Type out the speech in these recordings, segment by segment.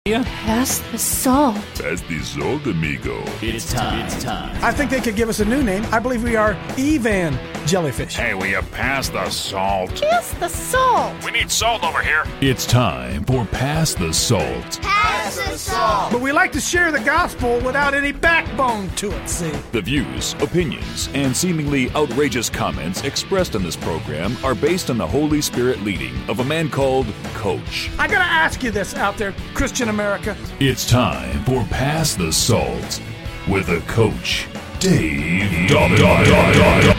Pass the salt. Pass the salt, amigo. It's time. I think they could give us a new name. I believe we are Evan Jellyfish. Hey, will you pass the salt? Pass the salt. We need salt over here. It's time for Pass the Salt. Pass the salt. But we like to share the gospel without any backbone to it, see? The views, opinions, and seemingly outrageous comments expressed on this program are based on the Holy Spirit leading of a man called Coach. I gotta ask you this out there, Christian America. It's time for Pass the Salt with a Coach, Dave Dobbin.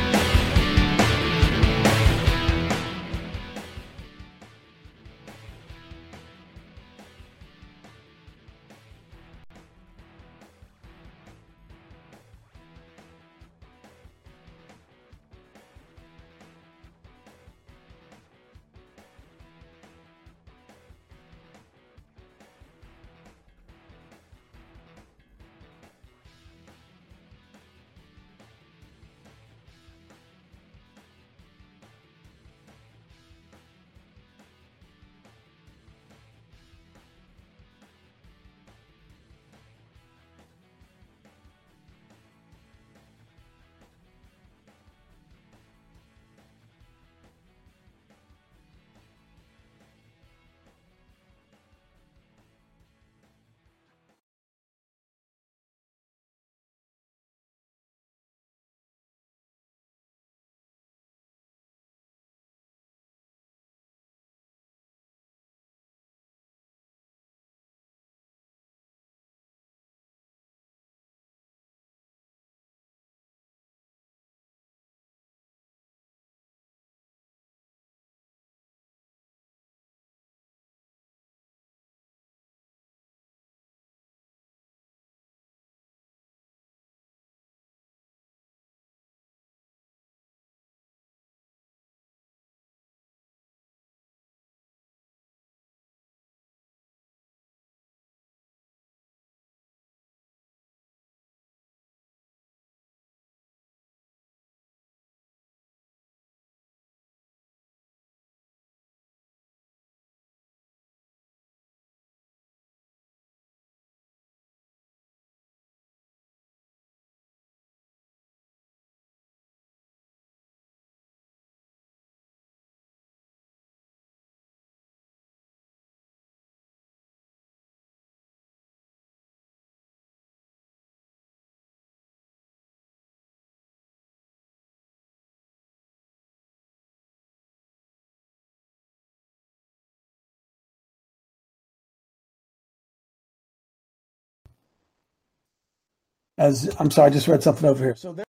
I'm sorry, I just read something over here. So there.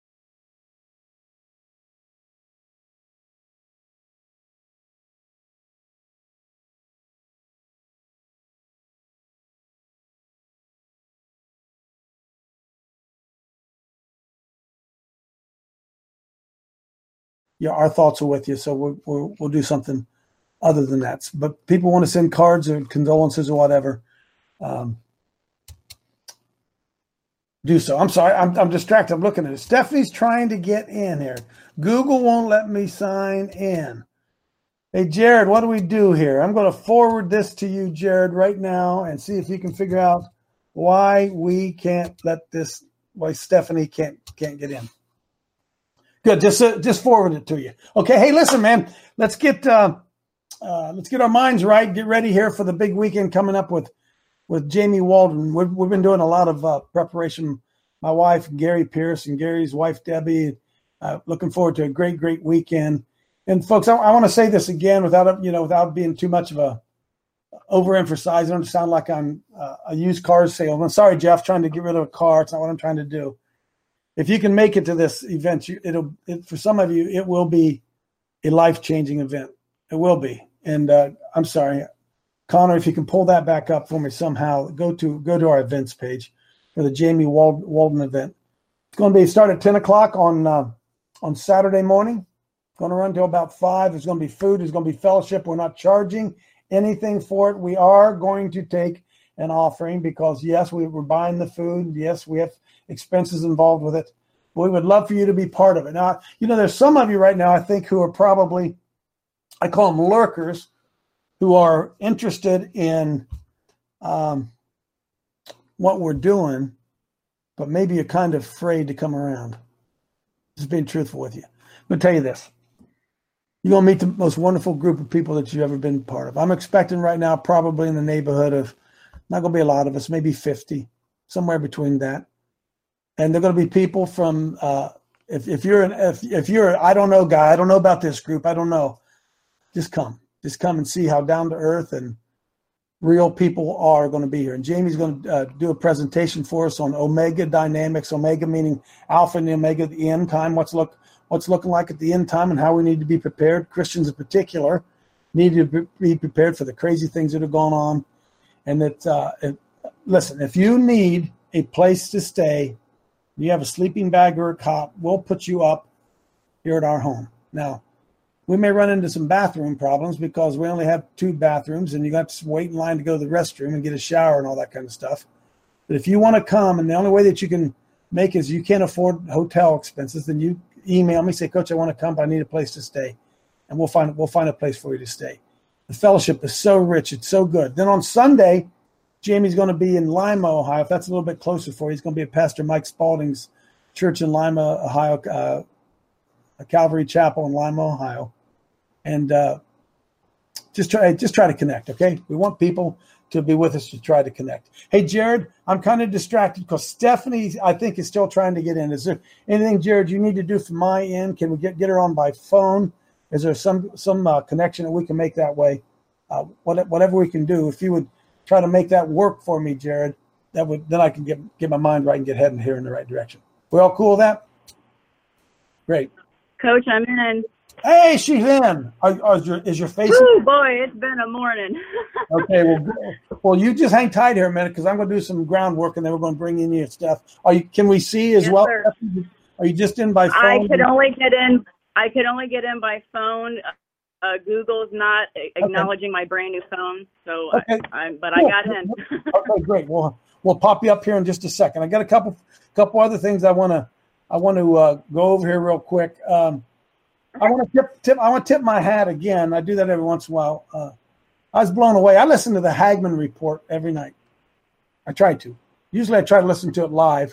Yeah, our thoughts are with you. So we'll do something other than that. But people want to send cards or condolences or whatever. Do so. I'm sorry. I'm distracted. I'm looking at it. Stephanie's trying to get in here. Google won't let me sign in. Hey, Jared, what do we do here? I'm going to forward this to you, Jared, right now and see if you can figure out why we can't why Stephanie can't get in. Good. Just forward it to you. Okay. Hey, listen, man, let's get our minds right. Get ready here for the big weekend coming up with Jamie Waldron. We've been doing a lot of preparation. My wife, Gary Pierce, and Gary's wife, Debbie, looking forward to a great weekend. And folks, I want to say this again without being too much of a overemphasized. I don't sound like I'm a used car salesman. Sorry, Jeff, trying to get rid of a car. It's not what I'm trying to do. If you can make it to this event, for some of you, it will be a life-changing event. It will be. And I'm sorry, Connor, if you can pull that back up for me somehow, go to our events page for the Jamie Walden event. It's going to start at 10 o'clock on Saturday morning. It's going to run till about 5. There's going to be food. There's going to be fellowship. We're not charging anything for it. We are going to take an offering because, yes, we're buying the food. Yes, we have expenses involved with it. But we would love for you to be part of it. Now, there's some of you right now, I think, who are probably, I call them lurkers, who are interested in what we're doing, but maybe you're kind of afraid to come around. Just being truthful with you. I'm going to tell you this. You're going to meet the most wonderful group of people that you've ever been part of. I'm expecting right now probably in the neighborhood of, not going to be a lot of us, maybe 50, somewhere between that. And they're going to be people from, if you're I don't know guy, I don't know about this group, I don't know. Just come and see how down to earth and real people are going to be here. And Jamie's going to do a presentation for us on Omega dynamics, Omega meaning Alpha and the Omega, the end time, what's looking like at the end time and how we need to be prepared. Christians in particular need to be prepared for the crazy things that are going on. And that, listen, if you need a place to stay, you have a sleeping bag or a cot, we'll put you up here at our home. Now, we may run into some bathroom problems because we only have 2 bathrooms and you got to wait in line to go to the restroom and get a shower and all that kind of stuff. But if you want to come, and the only way that you can make is you can't afford hotel expenses, then you email me, say, Coach, I want to come, but I need a place to stay. And we'll find a place for you to stay. The fellowship is so rich. It's so good. Then on Sunday, Jamie's going to be in Lima, Ohio. If that's a little bit closer for you, he's going to be at Pastor Mike Spalding's church in Lima, Ohio, a Calvary Chapel in Lima, Ohio. And just try to connect, okay? We want people to be with us to try to connect. Hey, Jared, I'm kind of distracted because Stephanie, I think, is still trying to get in. Is there anything, Jared, you need to do from my end? Can we get her on by phone? Is there some connection that we can make that way? Whatever we can do, if you would try to make that work for me, Jared, then I can get my mind right and get heading here in the right direction. We all cool with that? Great. Coach, I'm in. Hey, she's in. Is your face? Oh boy, it's been a morning. Okay, well, you just hang tight here a minute because I'm going to do some groundwork and then we're going to bring in your stuff. Can we see as well? Sir. Are you just in by phone? I could only get in by phone. Google's not acknowledging my brand new phone, so okay. I got in. Okay, great. We'll pop you up here in just a second. I got a couple other things I want to go over here real quick. I want to tip my hat again. I do that every once in a while. I was blown away. I listen to the Hagman Report every night. I try to. Usually I try to listen to it live.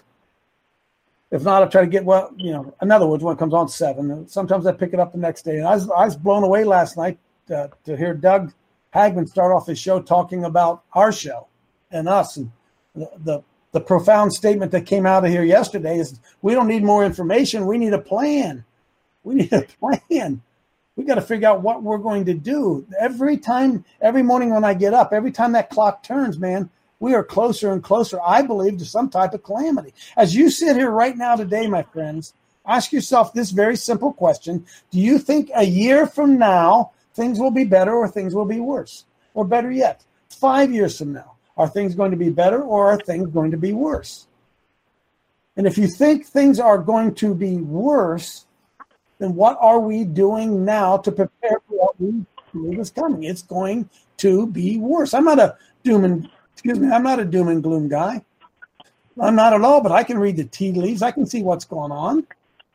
If not, I try to get, in other words, when it comes on 7. Sometimes I pick it up the next day. And I was blown away last night to hear Doug Hagman start off his show talking about our show and us. And the profound statement that came out of here yesterday is we don't need more information. We need a plan. We need a plan. We got to figure out what we're going to do. Every morning when I get up, every time that clock turns, man, we are closer and closer, I believe, to some type of calamity. As you sit here right now today, my friends, ask yourself this very simple question. Do you think a year from now things will be better or things will be worse? Or better yet, 5 years from now, are things going to be better or are things going to be worse? And if you think things are going to be worse, then what are we doing now to prepare for what we believe is coming? It's going to be worse. I'm not a doom and gloom guy. I'm not at all, but I can read the tea leaves. I can see what's going on.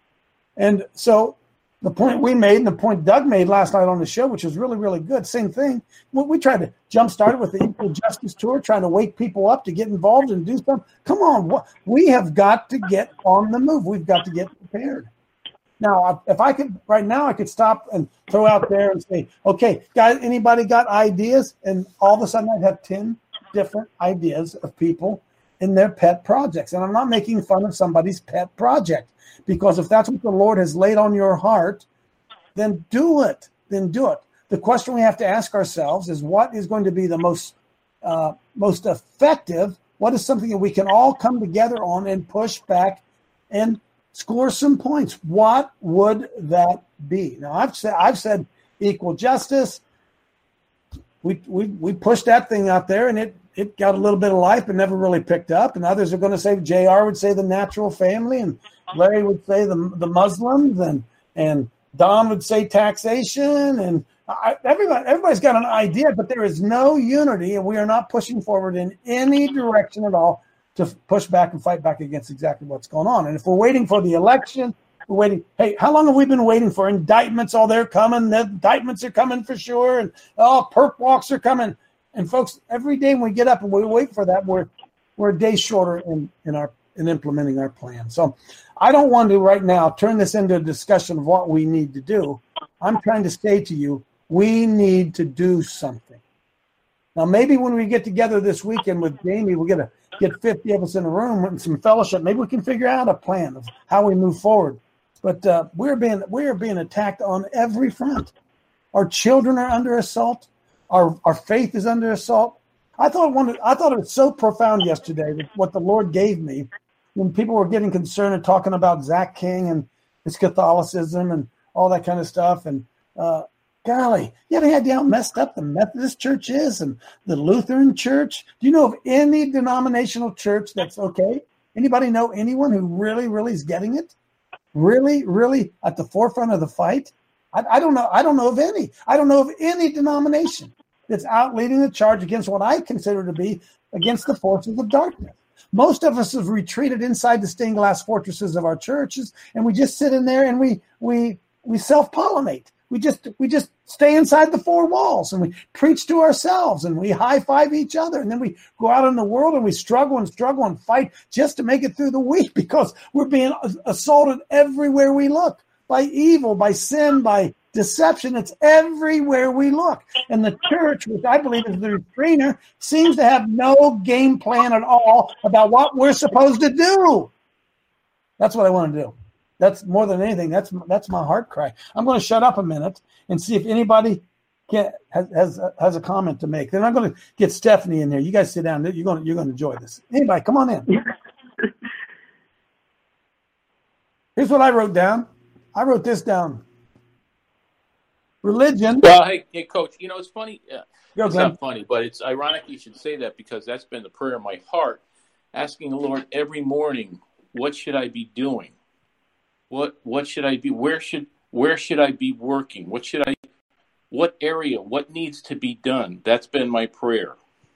And so the point we made and the point Doug made last night on the show, which was really, really good, same thing. We tried to jumpstart it with the Equal Justice Tour, trying to wake people up to get involved and do something. Come on. We have got to get on the move. We've got to get prepared. Now, if I could, right now, I could stop and throw out there and say, okay, guys, anybody got ideas? And all of a sudden I'd have 10 different ideas of people in their pet projects. And I'm not making fun of somebody's pet project, because if that's what the Lord has laid on your heart, then do it. The question we have to ask ourselves is, what is going to be the most effective? What is something that we can all come together on and push back and score some points? What would that be? Now, I've said equal justice. We pushed that thing out there, and it got a little bit of life, but never really picked up. And others are going to say, JR would say the natural family, and Larry would say the Muslims, and Don would say taxation, and everybody's got an idea, but there is no unity, and we are not pushing forward in any direction at all to push back and fight back against exactly what's going on. And if we're waiting for the election, we're waiting. Hey, how long have we been waiting for indictments? Oh, they're coming. The indictments are coming for sure. And perp walks are coming. And folks, every day when we get up and we wait for that, we're a day shorter in implementing our plan. So I don't want to right now turn this into a discussion of what we need to do. I'm trying to say to you, we need to do something. Now, maybe when we get together this weekend with Jamie, we're going to get 50 of us in a room with some fellowship. Maybe we can figure out a plan of how we move forward. But we're being attacked on every front. Our children are under assault. Our faith is under assault. I thought it was so profound yesterday that what the Lord gave me when people were getting concerned and talking about Zach King and his Catholicism and all that kind of stuff. And golly, you have any idea how messed up the Methodist Church is and the Lutheran Church? Do you know of any denominational church that's okay? Anybody know anyone who really, really is getting it? Really, really at the forefront of the fight? I don't know. I don't know of any. I don't know of any denomination that's out leading the charge against what I consider to be against the forces of darkness. Most of us have retreated inside the stained glass fortresses of our churches, and we just sit in there and we self-pollinate. We just stay inside the four walls and we preach to ourselves and we high-five each other. And then we go out in the world and we struggle and fight just to make it through the week because we're being assaulted everywhere we look by evil, by sin, by deception. It's everywhere we look. And the church, which I believe is the restrainer, seems to have no game plan at all about what we're supposed to do. That's what I want to do. That's more than anything. That's my heart cry. I'm going to shut up a minute and see if anybody has a comment to make. Then I'm going to get Stephanie in there. You guys sit down. You're going to enjoy this. Anybody, come on in. Here's what I wrote down. I wrote this down. Religion. Well, hey, Coach. You know, it's funny. It's Glenn. not funny, but it's ironic you should say that because that's been the prayer of my heart, asking the Lord every morning, what should I be doing? What should I be? Where should I be working? What area? What needs to be done? That's been my prayer.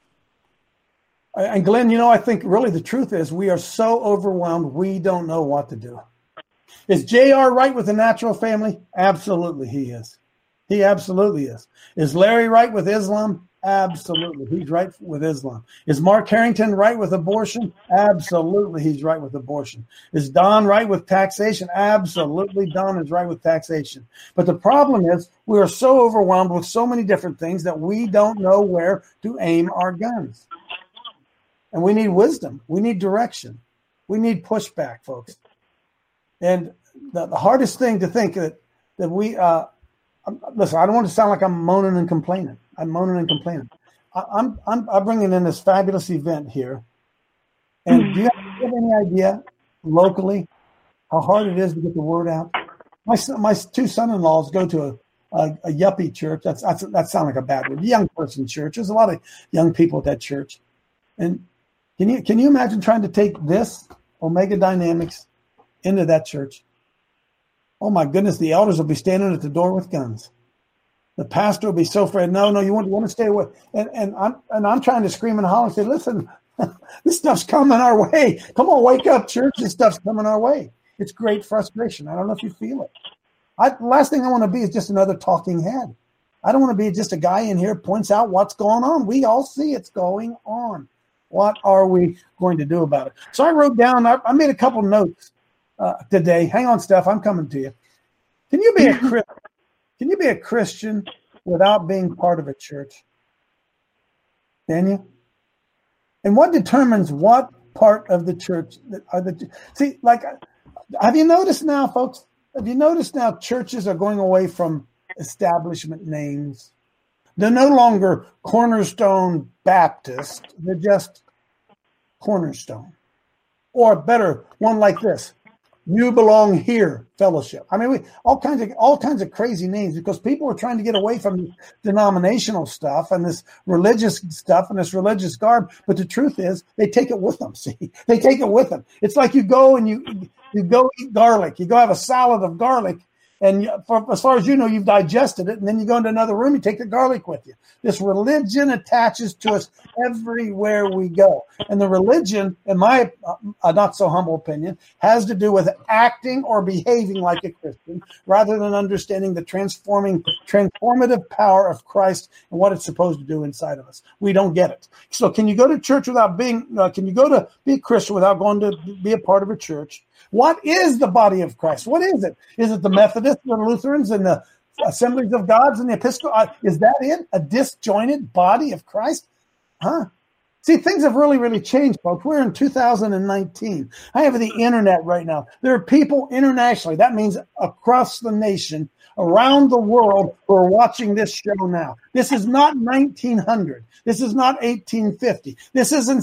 And Glenn, you know, I think really the truth is we are so overwhelmed we don't know what to do. Is JR right with the natural family? Absolutely, he is. He absolutely is. Is Larry right with Islam? Absolutely, he's right with Islam. Is Mark Harrington right with abortion? Absolutely, he's right with abortion. Is Don right with taxation? Absolutely, Don is right with taxation. But the problem is we are so overwhelmed with so many different things that we don't know where to aim our guns. And we need wisdom. We need direction. We need pushback, folks. And the hardest thing to think that we listen, I don't want to sound like I'm moaning and complaining. I'm moaning and complaining. I'm bringing in this fabulous event here. And do you have any idea locally how hard it is to get the word out? My two son-in-laws go to a yuppie church. That sounds like a bad word. Young person church. There's a lot of young people at that church. And can you imagine trying to take this Omega Dynamics into that church? Oh my goodness, the elders will be standing at the door with guns. The pastor will be so afraid. No, you want to stay away. And I'm trying to scream and holler and say, listen, this stuff's coming our way. Come on, wake up, church. This stuff's coming our way. It's great frustration. I don't know if you feel it. The last thing I want to be is just another talking head. I don't want to be just a guy in here who points out what's going on. We all see it's going on. What are we going to do about it? So I wrote down, I made a couple notes today. Hang on, Steph, I'm coming to you. Can you be a Christian without being part of a church? Can you? And what determines what part of the church see, like, have you noticed now, folks? Have you noticed now churches are going away from establishment names? They're no longer Cornerstone Baptist. They're just Cornerstone. Or better, one like this. You Belong Here Fellowship. I mean, all kinds of crazy names because people are trying to get away from denominational stuff and this religious stuff and this religious garb. But the truth is, they take it with them. See, they take it with them. It's like you go and you go eat garlic. You go have a salad of garlic, And as far as you know, you've digested it, and then you go into another room, you take the garlic with you. This religion attaches to us everywhere we go. And the religion, in my not so humble opinion, has to do with acting or behaving like a Christian rather than understanding the transformative power of Christ and what it's supposed to do inside of us. We don't get it. So can you go to church without can you go to be a Christian without going to be a part of a church? What is the body of Christ? What is it? Is it the Methodists and the Lutherans and the Assemblies of Gods and the Episcopal? Is that it? A disjointed body of Christ? Huh? See, things have really, really changed, folks. We're in 2019. I have the internet right now. There are people internationally, that means across the nation, around the world, who are watching this show now. This is not 1900. This is not 1850. This isn't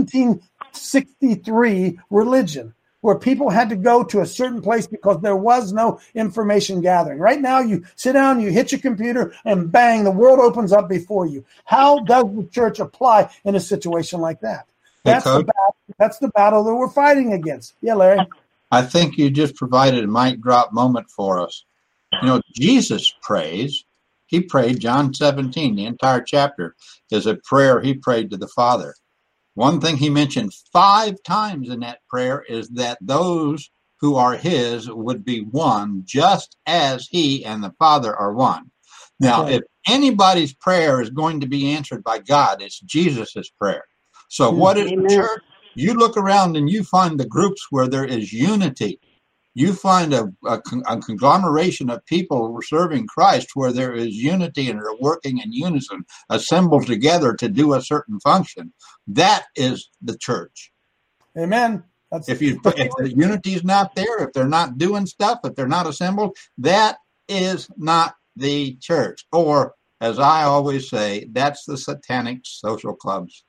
1763 religion, where people had to go to a certain place because there was no information gathering. Right now, you sit down, you hit your computer, and bang, the world opens up before you. How does the church apply in a situation like that? That's the battle that we're fighting against. Yeah, Larry? I think you just provided a mic drop moment for us. You know, Jesus prays. He prayed, John 17, the entire chapter is a prayer he prayed to the Father. One thing he mentioned 5 times in that prayer is that those who are his would be one, just as he and the Father are one. Now, if anybody's prayer is going to be answered by God, it's Jesus's prayer. So what is the church? You look around and you find the groups where there is unity. You find a conglomeration of people serving Christ where there is unity and are working in unison, assembled together to do a certain function. That is the church. Amen. If the unity is not there, if they're not doing stuff, if they're not assembled, that is not the church. Or, as I always say, that's the satanic social clubs.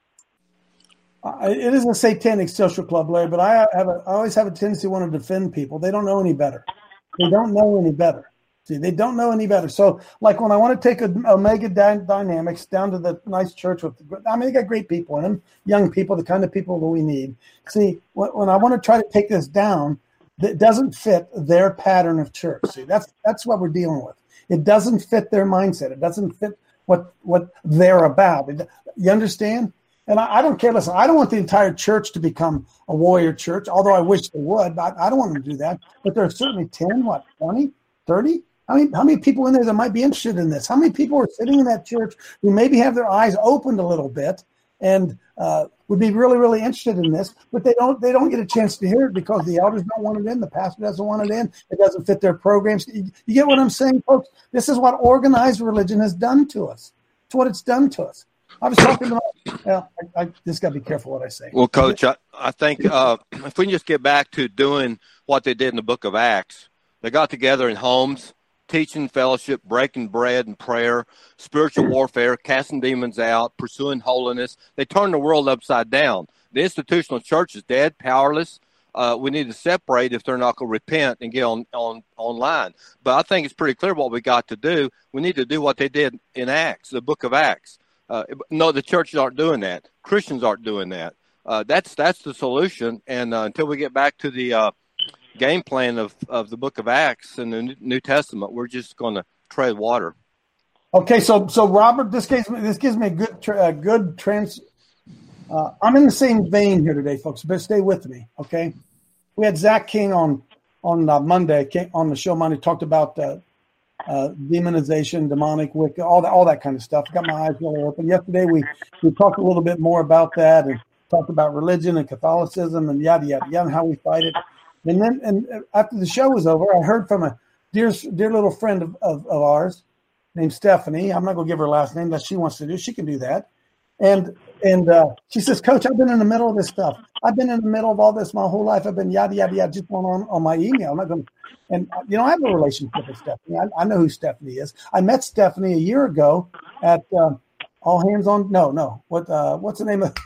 It is a satanic social club, Larry, but I always have a tendency to want to defend people. They don't know any better. They don't know any better. See, they don't know any better. So, like when I want to take Omega Dynamics down to the nice church they got great people in them, young people, the kind of people that we need. See, when I want to try to take this down, that doesn't fit their pattern of church. See, that's what we're dealing with. It doesn't fit their mindset. It doesn't fit what they're about. You understand? And I don't care. Listen, I don't want the entire church to become a warrior church, although I wish they would. I don't want them to do that. But there are certainly 10, 20, 30? How many people in there that might be interested in this? How many people are sitting in that church who maybe have their eyes opened a little bit and would be really, really interested in this, but they don't get a chance to hear it because the elders don't want it in, the pastor doesn't want it in, it doesn't fit their programs. You get what I'm saying, folks? This is what organized religion has done to us. It's what it's done to us. I was talking about, I just got to be careful what I say. Well, Coach, I think if we can just get back to doing what they did in the book of Acts, they got together in homes, teaching fellowship, breaking bread and prayer, spiritual warfare, casting demons out, pursuing holiness. They turned the world upside down. The institutional church is dead, powerless. We need to separate if they're not going to repent and get online. But I think it's pretty clear what we got to do. We need to do what they did in Acts, the book of Acts. No, the churches aren't doing that. Christians aren't doing that. That's the solution. And until we get back to the game plan of the book of Acts and the New Testament, we're just going to tread water. Okay, so Robert, this gives me a good trans. I'm in the same vein here today, folks. But stay with me, okay? We had Zach King on Monday, on the show Monday, talked about demonization, demonic, Wicca, all that kind of stuff. Got my eyes really open. Yesterday we talked a little bit more about that and talked about religion and Catholicism and yada yada yada and how we fight it. And after the show was over, I heard from a dear little friend of ours named Stephanie. I'm not going to give her last name unless she wants to do. She can do that. And she says, Coach, I've been in the middle of this stuff. I've been in the middle of all this my whole life. I've been yada yada yada just on my email. I'm not going to. And, I have a relationship with Stephanie. I know who Stephanie is. I met Stephanie a year ago at All Hands on – no. What's the name of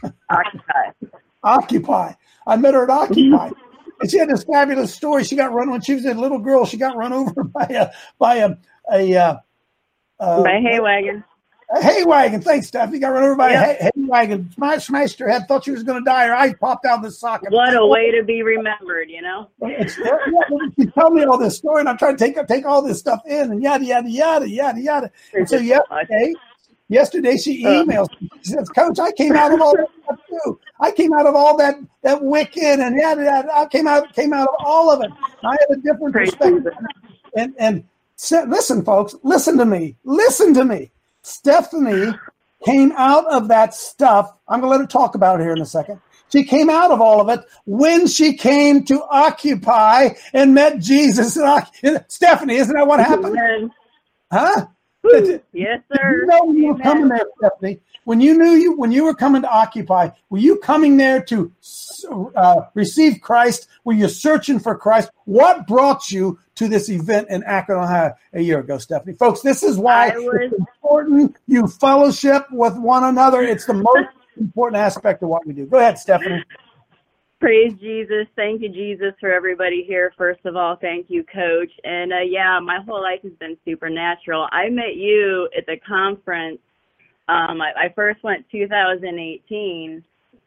– Occupy. I met her at Occupy. And she had this fabulous story. She got run when she was a little girl. She got run over by a hay wagon. A hay wagon. Thanks, Stephanie. Got run over by a hay wagon, smashed her head, thought she was going to die. Her eyes popped out of the socket. What a way to be remembered, you know? She told me all this story, and I'm trying to take all this stuff in, and yada, yada, yada, yada, yada. And so yesterday she emails. She says, Coach, I came out of all that stuff too. I came out of all that Wiccan and yada, yada. I came out of all of it. I have a different perspective. And listen, folks, listen to me. Stephanie came out of that stuff. I'm going to let her talk about it here in a second. She came out of all of it when she came to Occupy and met Jesus. Stephanie, isn't that what happened? Amen. Huh? Yes, sir. You know you were coming there, Stephanie. When you were coming to Occupy, were you coming there to receive Christ? Were you searching for Christ? What brought you to this event in Akron, Ohio a year ago, Stephanie? Folks, this is why it's important you fellowship with one another. It's the most important aspect of what we do. Go ahead, Stephanie. Praise Jesus. Thank you, Jesus, for everybody here. First of all, thank you, Coach. And my whole life has been supernatural. I met you at the conference. I first went 2018.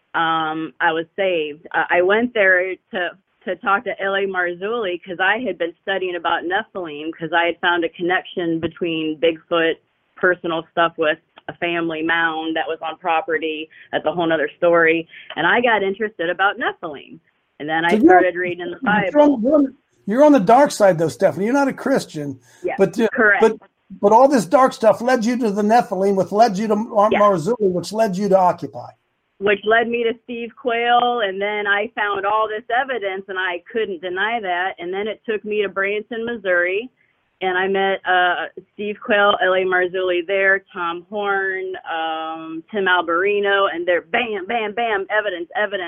I was saved. I went there to talk to L.A. Marzulli because I had been studying about Nephilim because I had found a connection between Bigfoot, personal stuff with a family mound that was on property. That's a whole other story. And I got interested about Nephilim. And then I started reading the Bible. You're on the dark side, though, Stephanie. You're not a Christian. Yeah, correct. But all this dark stuff led you to the Nephilim, which led you to Marzulli, which led you to Occupy. Which led me to Steve Quayle, and then I found all this evidence, and I couldn't deny that. And then it took me to Branson, Missouri, and I met Steve Quayle, L.A. Marzulli there, Tom Horn, Tim Alberino, and they're bam, bam, bam, evidence.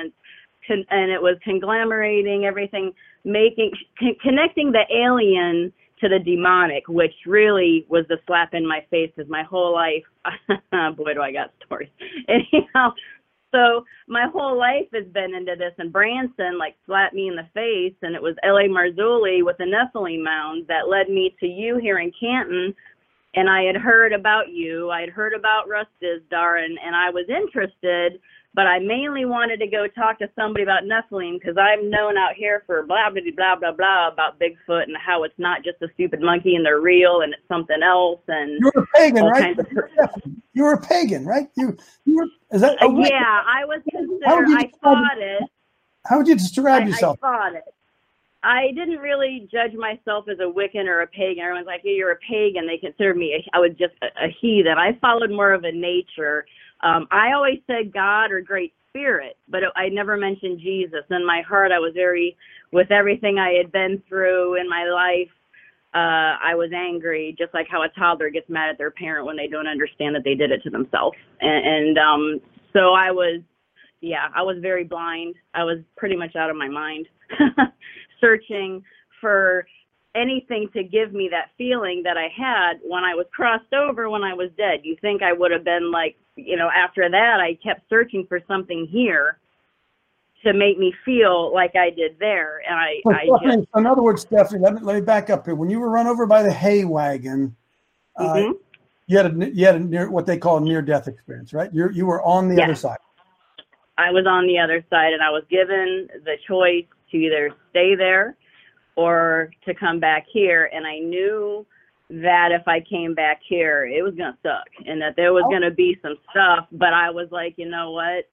And it was conglomerating everything, connecting the alien to the demonic, which really was the slap in my face because my whole life, boy, do I got stories. Anyhow, so my whole life has been into this, and Branson slapped me in the face, and it was L.A. Marzulli with the Nephilim mound that led me to you here in Canton, and I had heard about you. I had heard about Russ Dizdar, and I was interested, but I mainly wanted to go talk to somebody about Nephilim because I'm known out here for blah, blah, blah, blah, blah about Bigfoot and how it's not just a stupid monkey and they're real and it's something else. And you were a pagan, right? You were a pagan, right? You were. Is that? Yeah, I was considered. I thought it. How would you describe yourself? I thought it. I didn't really judge myself as a Wiccan or a pagan. Everyone's like, hey, you're a pagan. They considered me, I was just a heathen. I followed more of a nature. I always said God or Great Spirit, but I never mentioned Jesus. In my heart, I was with everything I had been through in my life, I was angry, just like how a toddler gets mad at their parent when they don't understand that they did it to themselves. And so I was very blind. I was pretty much out of my mind, searching for anything to give me that feeling that I had when I was crossed over when I was dead. You think I would have been after that, I kept searching for something here to make me feel like I did there. And in other words, Stephanie, let me back up here. When you were run over by the hay wagon, you had a what they call a near-death experience, right? You were on the other side. I was on the other side, and I was given the choice to either stay there or to come back here. And I knew that if I came back here, it was going to suck and that there was going to be some stuff. But I was like, you know what?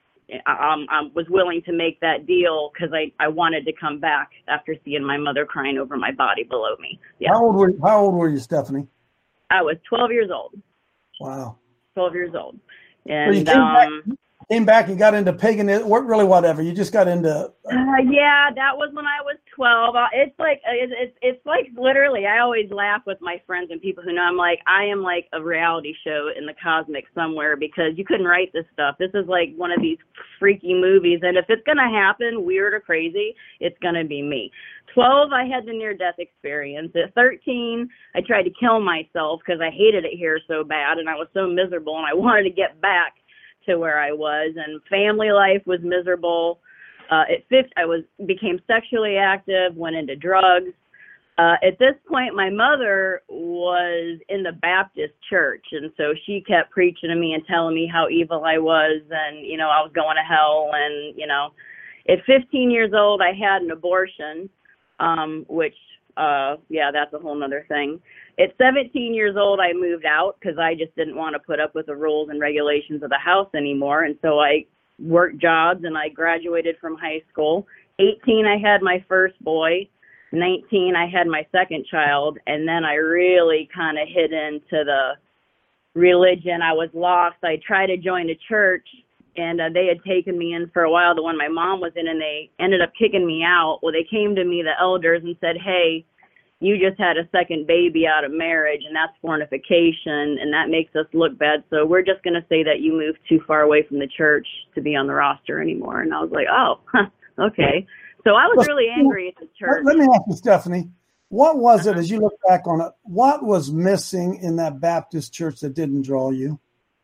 I was willing to make that deal because I wanted to come back after seeing my mother crying over my body below me. Yeah. How old were you, Stephanie? I was 12 years old. Wow. 12 years old. And so came back and got into paganism, really whatever. You just got into. That was when I was 12. It's like literally. I always laugh with my friends and people who know. I am like a reality show in the cosmic somewhere because you couldn't write this stuff. This is like one of these freaky movies, and if it's gonna happen, weird or crazy, it's gonna be me. 12, I had the near-death experience. At 13, I tried to kill myself because I hated it here so bad, and I was so miserable, and I wanted to get back to where I was, and family life was miserable. At 50, became sexually active, went into drugs, At this point, my mother was in the Baptist church, and so she kept preaching to me and telling me how evil I was, and, I was going to hell. And, at 15 years old, I had an abortion, which, that's a whole nother thing. At 17 years old, I moved out because I just didn't want to put up with the rules and regulations of the house anymore, and so I worked jobs, and I graduated from high school. 18, I had my first boy. 19, I had my second child, and then I really kind of hit into the religion. I was lost. I tried to join a church, and they had taken me in for a while, the one my mom was in, and they ended up kicking me out. Well, they came to me, the elders, and said, hey, you just had a second baby out of marriage, and that's fornication, and that makes us look bad, so we're just going to say that you moved too far away from the church to be on the roster anymore. And I was like, oh, okay. So I was really angry at the church. Let me ask you, Stephanie, what was it, as you look back on it, what was missing in that Baptist church that didn't draw you?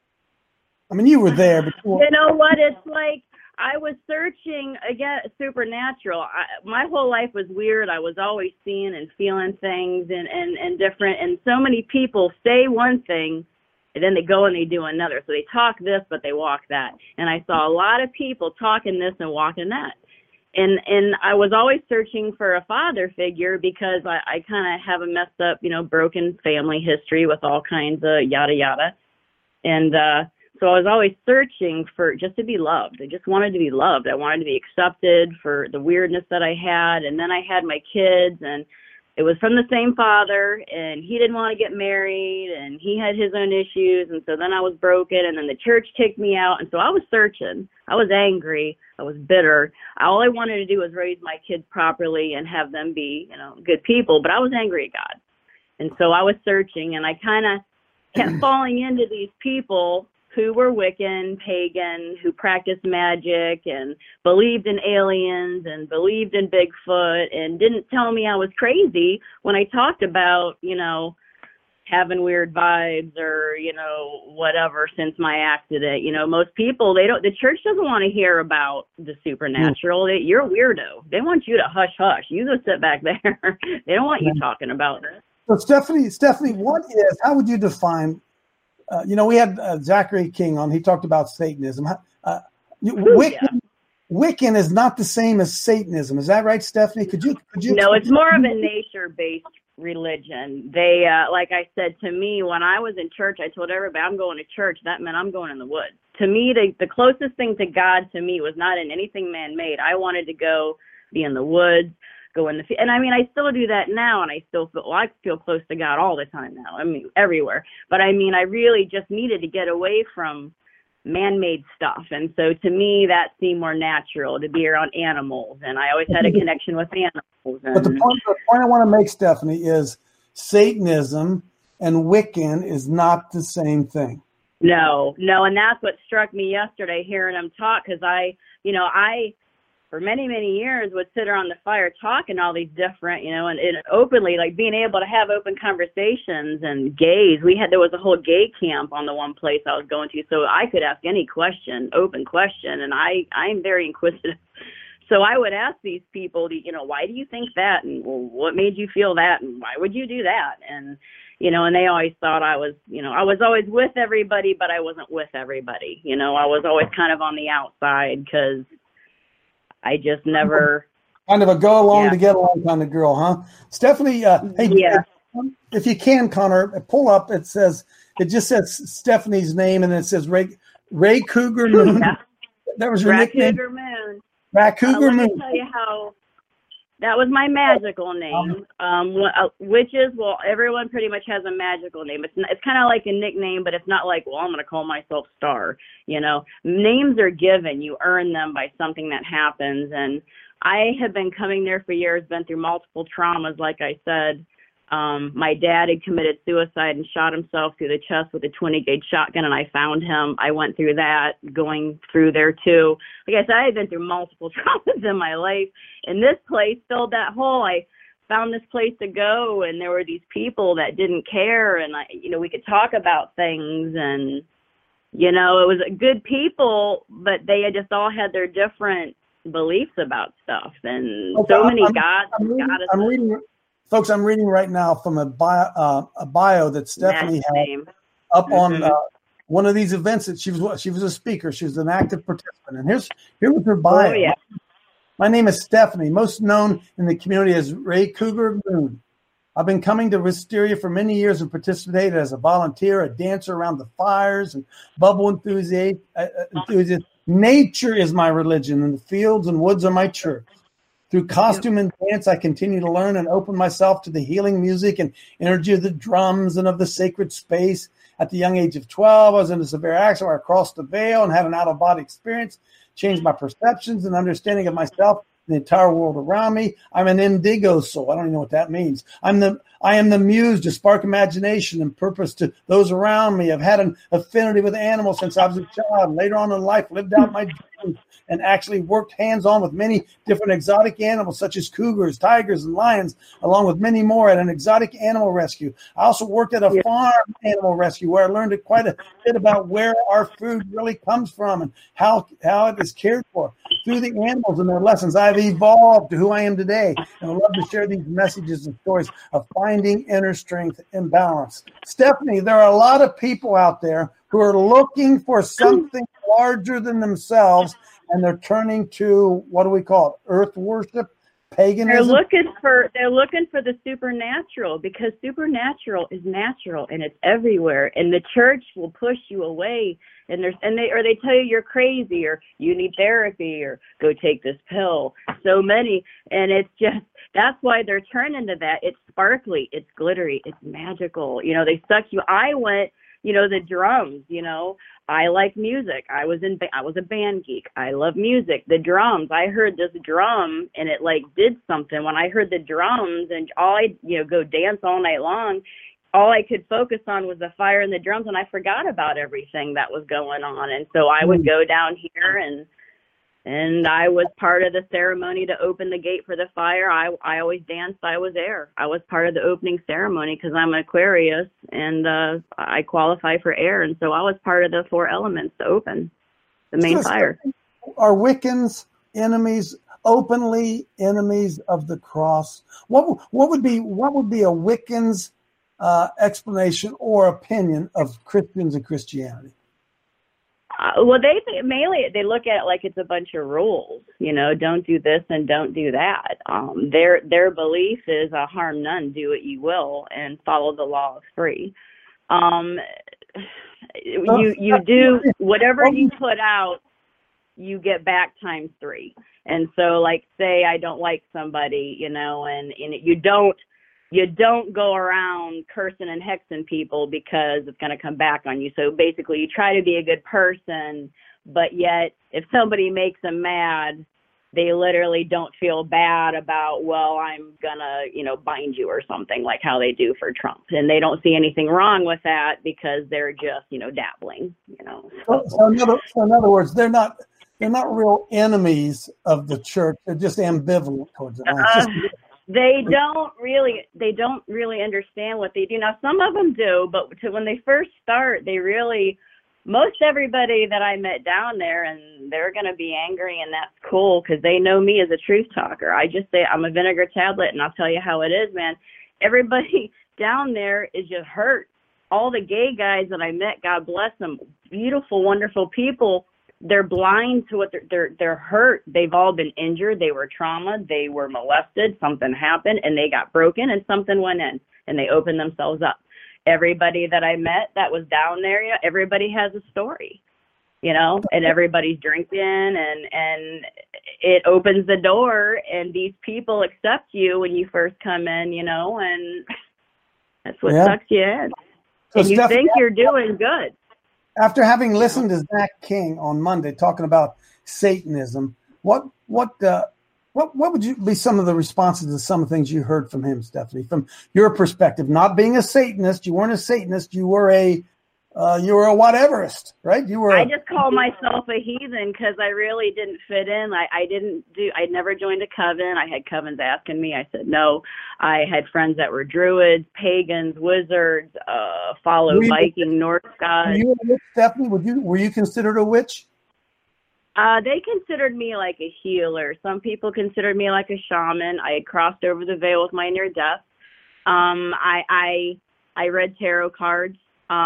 I mean, you were there. But you know what? It's like I was searching, again, supernatural. My whole life was weird. I was always seeing and feeling things and different. And so many people say one thing, and then they go and they do another. So they talk this, but they walk that. And I saw a lot of people talking this and walking that. And I was always searching for a father figure because I kind of have a messed up, broken family history with all kinds of yada, yada. And so I was always searching for just to be loved. I just wanted to be loved. I wanted to be accepted for the weirdness that I had. And then I had my kids, and it was from the same father, and he didn't want to get married, and he had his own issues. And so then I was broken, and then the church kicked me out. And so I was searching. I was angry. I was bitter. All I wanted to do was raise my kids properly and have them be, good people. But I was angry at God. And so I was searching, and I kind of kept falling into these people who were Wiccan, pagan, who practiced magic and believed in aliens and believed in Bigfoot and didn't tell me I was crazy when I talked about, having weird vibes or, whatever since my accident. Most people, the church doesn't want to hear about the supernatural. You're a weirdo. They want you to hush, hush. You go sit back there. They don't want you talking about it. So Stephanie, how would you define, we had Zachary King on, he talked about Satanism. Wiccan is not the same as Satanism. Is that right, Stephanie? Could you? No, it's more of a nature-based religion. They, like I said, to me, when I was in church, I told everybody I'm going to church. That meant I'm going in the woods. To me, the closest thing to God to me was not in anything man-made. I wanted to go be in the woods, go in the field. And I mean, I still do that now, and I feel close to God all the time now. I mean, everywhere. But I mean, I really just needed to get away from man-made stuff. And so to me, that seemed more natural to be around animals. And I always had a connection with animals. But the point I want to make, Stephanie, is Satanism and Wiccan is not the same thing. No. And that's what struck me yesterday hearing him talk, because I for many, many years would sit around the fire talking all these different, and openly, like being able to have open conversations and gays. There was a whole gay camp on the one place I was going to, so I could ask any question, open question, and I'm very inquisitive. So I would ask these people, why do you think that? And well, what made you feel that? And why would you do that? And, and they always thought I was, I was always with everybody, but I wasn't with everybody. I was always kind of on the outside because I just never. Kind of a go along to get along kind of girl, huh? Stephanie, if you can, Connor, pull up. It just says Stephanie's name, and it says Ray Cougar Moon. Yeah. That was your nickname. Cougar Moon. Cougar Moon. Let me tell you how. That was my magical name. Witches, everyone pretty much has a magical name. It's kind of like a nickname, but it's not like, I'm going to call myself Star. Names are given. You earn them by something that happens. And I have been coming there for years, been through multiple traumas, like I said. My dad had committed suicide and shot himself through the chest with a 20-gauge shotgun, and I found him. I went through that, going through there too. Like I said, I had been through multiple traumas in my life, and this place filled that hole. I found this place to go, and there were these people that didn't care, and we could talk about things, and it was good people, but they had just all had their different beliefs about stuff, and so many gods. Folks, I'm reading right now from a bio that Stephanie Matt's had name. up on one of these events that she was a speaker. She was an active participant. And here was her bio. Oh, yeah. My name is Stephanie, most known in the community as Ray Cougar Moon. I've been coming to Wisteria for many years and participated as a volunteer, a dancer around the fires, and bubble enthusiast. Nature is my religion, and the fields and woods are my church. Through costume and dance, I continue to learn and open myself to the healing music and energy of the drums and of the sacred space. At the young age of 12, I was in a severe accident where I crossed the veil and had an out-of-body experience, changed my perceptions and understanding of myself and the entire world around me. I'm an indigo soul. I don't even know what that means. I am the muse to spark imagination and purpose to those around me. I've had an affinity with animals since I was a child. Later on in life, lived out my dreams and actually worked hands-on with many different exotic animals such as cougars, tigers, and lions, along with many more at an exotic animal rescue. I also worked at a farm animal rescue where I learned quite a bit about where our food really comes from and how it is cared for. Through the animals and their lessons, I've evolved to who I am today, and I love to share these messages and stories of finding inner strength and balance. Stephanie, there are a lot of people out there who are looking for something larger than themselves, and they're turning to, what do we call it, earth worship, paganism? They're looking for the supernatural, because supernatural is natural and it's everywhere, and the church will push you away, and they tell you you're crazy or you need therapy or go take this pill. So many, and it's just, that's why they're turning to that. It's sparkly, it's glittery, it's magical. They suck you. I went, the drums, I like music. I was a band geek. I love music. The drums, I heard this drum and it did something. When I heard the drums and all I go dance all night long, all I could focus on was the fire and the drums, and I forgot about everything that was going on. And so I would go down here and I was part of the ceremony to open the gate for the fire. I always danced. I was air. I was part of the opening ceremony because I'm an Aquarius and I qualify for air. And so I was part of the 4 elements to open the main fire. Are Wiccans enemies, openly enemies of the cross? What would be a Wiccan's explanation or opinion of Christians and Christianity? Well, they look at it like it's a bunch of rules, don't do this and don't do that. Their belief is harm none, do what you will, and follow the law of free. You do whatever you put out, you get back times 3. And so, say I don't like somebody, and you don't go around cursing and hexing people because it's going to come back on you. So basically you try to be a good person, but yet if somebody makes them mad, they literally don't feel bad about, well, I'm going to, bind you or something like how they do for Trump. And they don't see anything wrong with that because they're just, dabbling, So in other words, they're not real enemies of the church. They're just ambivalent towards it. They don't really understand what they do. Now, some of them do, but when they first start, most everybody that I met down there, and they're going to be angry, and that's cool because they know me as a truth talker. I just say I'm a vinegar tablet, and I'll tell you how it is, man. Everybody down there is just hurt. All the gay guys that I met, God bless them, beautiful, wonderful people, they're blind to what they're hurt. They've all been injured. They were trauma. They were molested. Something happened and they got broken and something went in and they opened themselves up. Everybody that I met that was down there, everybody has a story, and everybody's drinking and it opens the door and these people accept you when you first come in, and that's what sucks you in. So and you think you're doing good. After having listened to Zach King on Monday talking about Satanism, what would be some of the responses to some of the things you heard from him, Stephanie, from your perspective? Not being a Satanist, you weren't a Satanist, you were a whateverist, right? I just call myself a heathen because I really didn't fit in. I never joined a coven. I had covens asking me. I said no. I had friends that were druids, pagans, wizards, Viking, Norse gods. Were you a witch, Stephanie? Were you considered a witch? They considered me like a healer. Some people considered me like a shaman. I had crossed over the veil with my near death. I read tarot cards.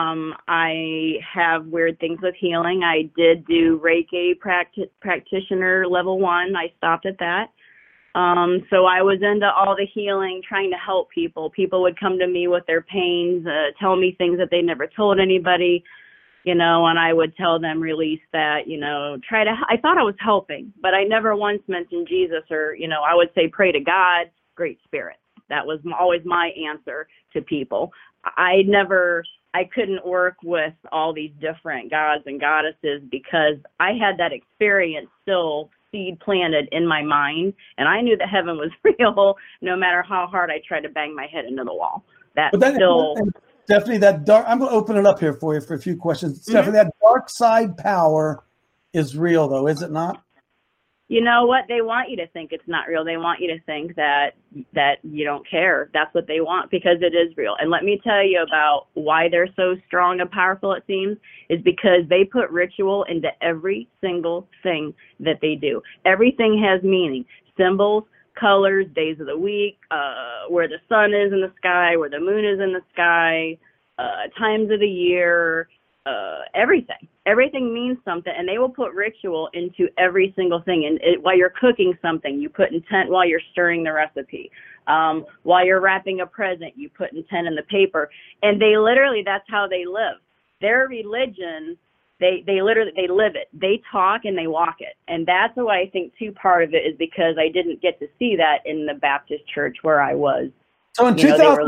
I have weird things with healing. I did do Reiki practitioner level 1. I stopped at that. So I was into all the healing, trying to help people. People would come to me with their pains, tell me things that they never told anybody, and I would tell them, release that, I thought I was helping, but I never once mentioned Jesus or, I would say, pray to God, Great Spirit. That was always my answer to people. I couldn't work with all these different gods and goddesses because I had that experience still seed planted in my mind, and I knew that heaven was real no matter how hard I tried to bang my head into the wall. Stephanie, that dark, I'm going to open it up here for you for a few questions. Mm-hmm. Stephanie, that dark side power is real, though, is it not? You know what? They want you to think it's not real. They want you to think that you don't care. That's what they want, because it is real. And let me tell you about why they're so strong and powerful, it seems, is because they put ritual into every single thing that they do. Everything has meaning. Symbols, colors, days of the week, where the sun is in the sky, where the moon is in the sky, times of the year, everything means something, and they will put ritual into every single thing. And while you're cooking something, you put intent while you're stirring the recipe. While you're wrapping a present, you put intent in the paper. And they literally, that's how they live. Their religion, they live it. They talk and they walk it. And that's why I think too part of it is because I didn't get to see that in the Baptist church where I was. So in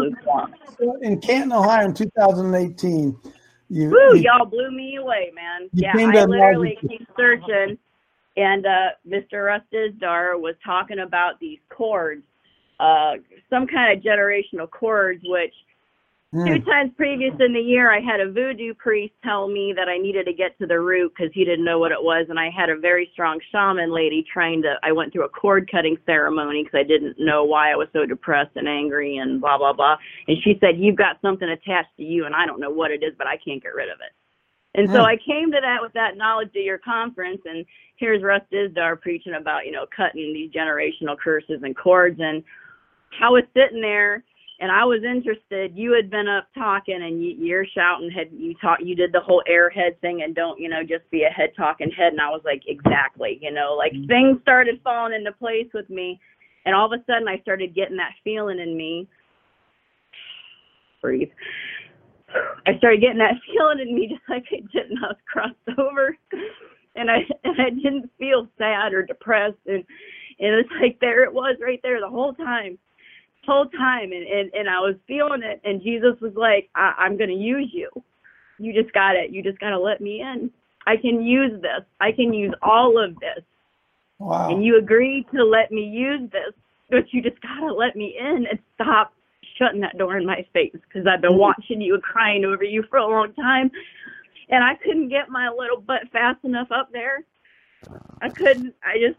in Canton, Ohio, in 2018. Y'all blew me away, man. I literally came searching, and Mr. Russ Dizdar was talking about these cords, some kind of generational cords, which 2 times previous in the year, I had a voodoo priest tell me that I needed to get to the root because he didn't know what it was, and I had a very strong shaman lady I went through a cord cutting ceremony because I didn't know why I was so depressed and angry and blah, blah, blah. And she said, you've got something attached to you, and I don't know what it is, but I can't get rid of it. And so I came to that with that knowledge to your conference, and here's Russ Dizdar preaching about, cutting these generational curses and cords, and I was sitting there. And I was interested. You had been up talking, and you're shouting. You did the whole airhead thing, and don't just be a head talking head. And I was like, exactly. Things started falling into place with me, and all of a sudden I started getting that feeling in me. Breathe. I started getting that feeling in me, just like I did when I was crossed over, and I didn't feel sad or depressed, and it's like there it was right there the whole time. And I was feeling it, and Jesus was like, I'm going to use you. You just got to let me in. I can use this. I can use all of this. Wow. And you agreed to let me use this, but you just got to let me in and stop shutting that door in my face, because I've been watching you and crying over you for a long time, and I couldn't get my little butt fast enough up there. I couldn't,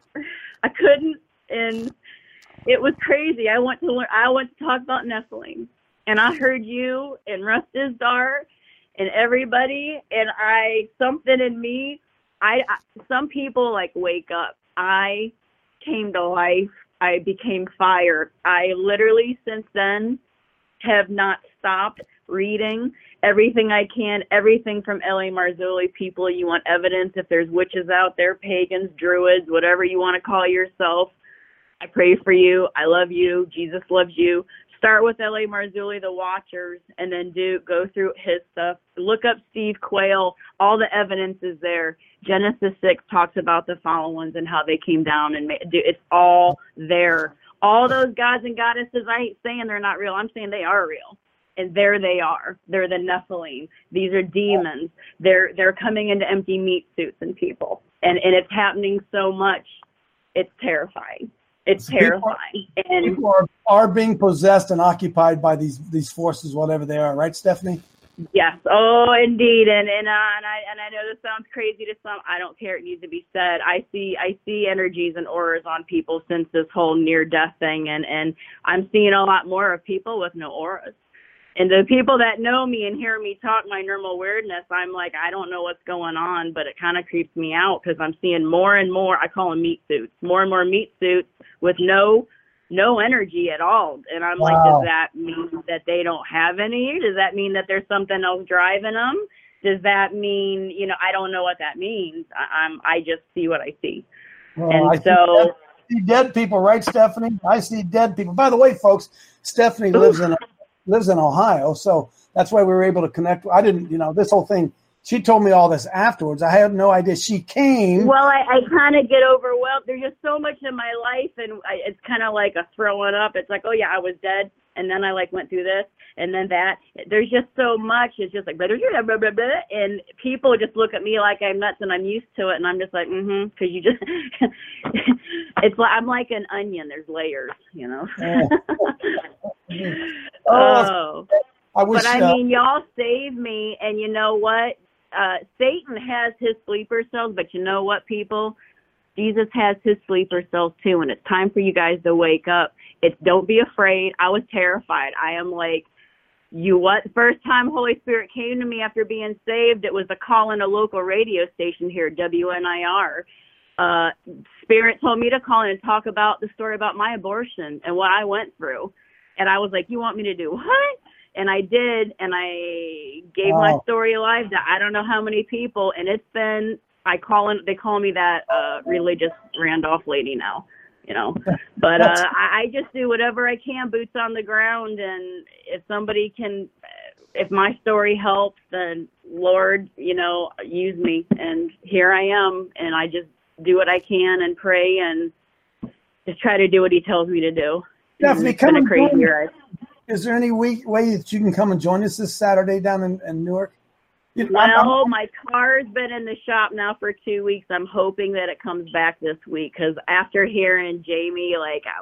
and it was crazy. I went to talk about Nephilim, and I heard you and Russ Dizdar and everybody, and something in me, some people wake up. I came to life. I became fire. I literally since then have not stopped reading everything I can, everything from L.A. Marzulli. People, you want evidence? If there's witches out there, pagans, druids, whatever you want to call yourself, I pray for you. I love you. Jesus loves you. Start with L.A. Marzulli, the Watchers, and then go through his stuff. Look up Steve Quayle. All the evidence is there. Genesis 6 talks about the fallen ones and how they came down, and it's all there. All those gods and goddesses, I ain't saying they're not real. I'm saying they are real. And there they are. They're the Nephilim. These are demons. They're coming into empty meat suits and people. And it's happening so much. It's terrifying. It's terrifying. People are being possessed and occupied by these forces, whatever they are, right, Stephanie? Yes. Oh, indeed. And I know this sounds crazy to some. I don't care. It needs to be said. I see energies and auras on people since this whole near-death thing, and I'm seeing a lot more of people with no auras. And the people that know me and hear me talk my normal weirdness, I'm like, I don't know what's going on, but it kind of creeps me out because I'm seeing more and more, I call them meat suits, more and more meat suits with no no energy at all. And I'm like, does that mean that they don't have any? Does that mean that there's something else driving them? Does that mean, I don't know what that means. I just see what I see. Well, I see dead people, right, Stephanie? I see dead people. By the way, folks, Stephanie lives in Ohio, so that's why we were able to connect. I didn't, this whole thing. She told me all this afterwards. I had no idea. She came. Well, I kind of get overwhelmed. There's just so much in my life, and it's kind of like a throwing up. It's like, oh, yeah, I was dead, and then I, went through this, and then that. There's just so much. It's just like, blah, blah, blah, blah, blah, and people just look at me like I'm nuts, and I'm used to it, and I'm just like, because you just it's like I'm like an onion. There's layers, I wish, but I mean, y'all saved me, and you know what? Satan has his sleeper cells, but you know what, people? Jesus has his sleeper cells too, and it's time for you guys to wake up. Don't be afraid. I was terrified. I am like, the first time Holy Spirit came to me after being saved, it was a call in a local radio station here, WNIR. Spirit told me to call in and talk about the story about my abortion and what I went through. And I was like, you want me to do what? And I did, and I gave my story alive to I don't know how many people, and it's been, they call me that religious Randolph lady now, But I just do whatever I can, boots on the ground, and if my story helps, then Lord, use me, and here I am, and I just do what I can and pray and just try to do what he tells me to do. Stephanie, it's been a crazy year. Is there any way that you can come and join us this Saturday down in Newark? Well, my car's been in the shop now for 2 weeks. I'm hoping that it comes back this week because after hearing Jamie,